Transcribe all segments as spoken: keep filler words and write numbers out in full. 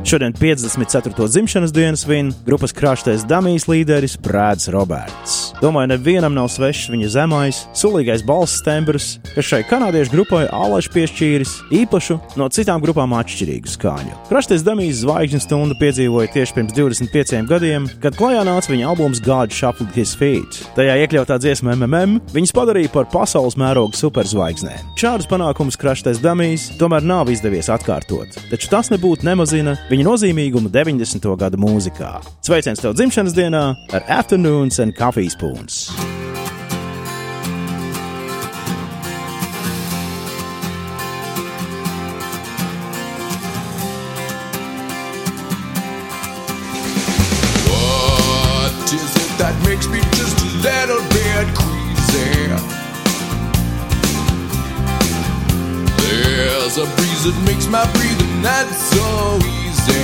Šodien piecdesmit ceturto dzimšanas dienas svin grupas Krāštais Dummies līderis Brāds Roberts. Domāju, nevienam nav svešs viņa zemais, sulīgais balss tembrs, kas šai kanādiešu grupai ālaši piešķīris īpašu, no citām grupām atšķirīgu skaņu. Krāštais Dummies zvaigžņu stundu piedzīvoja tieši pirms divdesmit pieciem gadiem, kad klajā nāca viņa albums God Shuffled His Feet. Tajā iekļautā dziesma M M M viņas padarīja par pasaules mēroga superzvaigznēm. Šādus panākumus Krāštais Dummies tomēr nav izdevies atkārtot, taču tas nebūtu nemazina viņa nozīmīgumu deviņdesmito gadu mūzikā. Sveiciens tev dzimšanas dienā ar Afternoons and Coffee Spoons! What is it that makes me just a little bit queasy? There's a breeze that makes my breathing not so easy.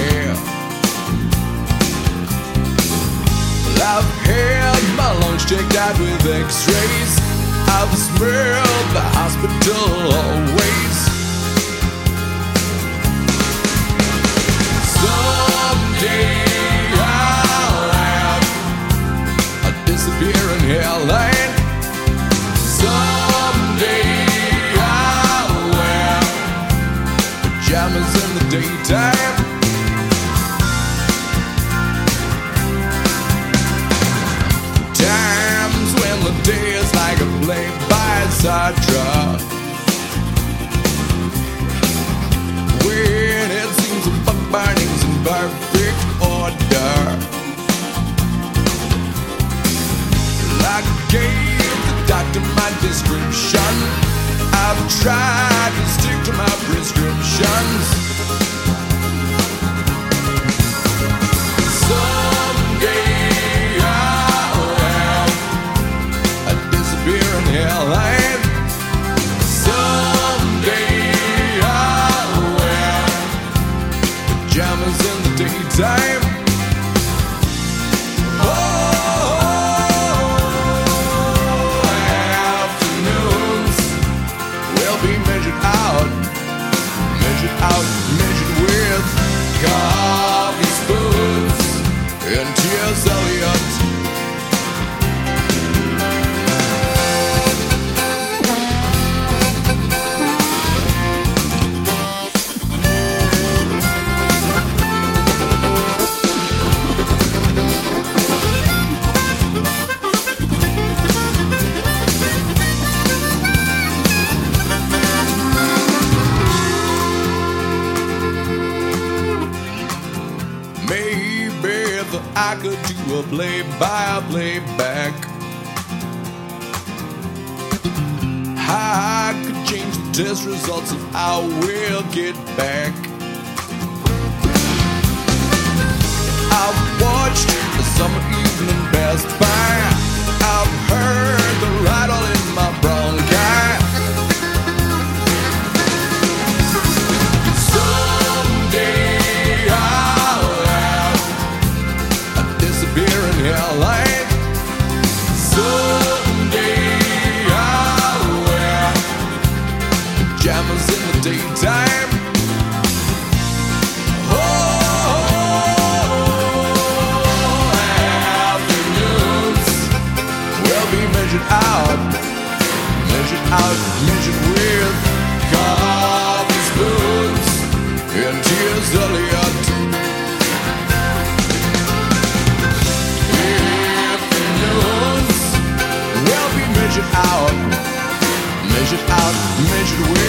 I've had my lungs checked out with x-rays. I've smelled the hospital always. Someday I'll have a disappearing hairline. Someday I'll wear pajamas in the daytime. Times when the day is like a play-by-side truck, when it seems the buck burning's in perfect order. I gave the doctor my description. I've tried to stick to my prescriptions. Someday hairline. Someday I'll wear pajamas in the daytime. Oh, afternoons will be measured out, measured out, measured with coffee spoons and T S Eliot. I could do a play-by-playback. I could change the test results if I will get back. I've watched the summer evening pass by. I've heard the rattle in my bronchi. Someday I'll have a disappearing hairline. Someday I'll wear pajamas in the daytime. Out, measured out, measured with coffee spoons and tears Eliot. Afternoons will be measured out, measured out, measured with